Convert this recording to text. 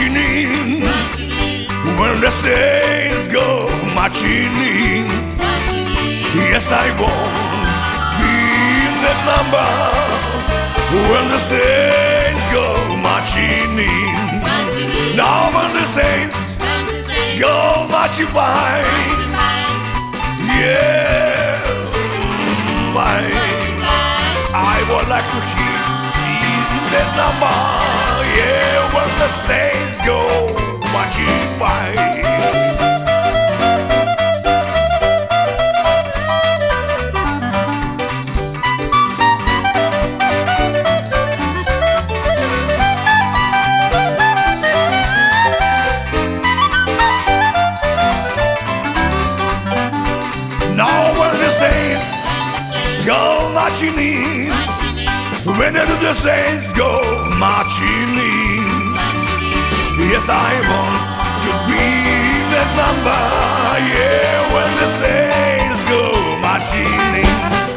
marching in. When the saints go marching in. Yes, I won't be in that number. When the saints go marching in. Now when the saints go marching by. Yeah, I would like to hear in that number. Yeah, when the saints go marching by. Now when the saints go marching in, when the saints go marching in, yes, I want to be in that number. Yeah, when the saints go marching in.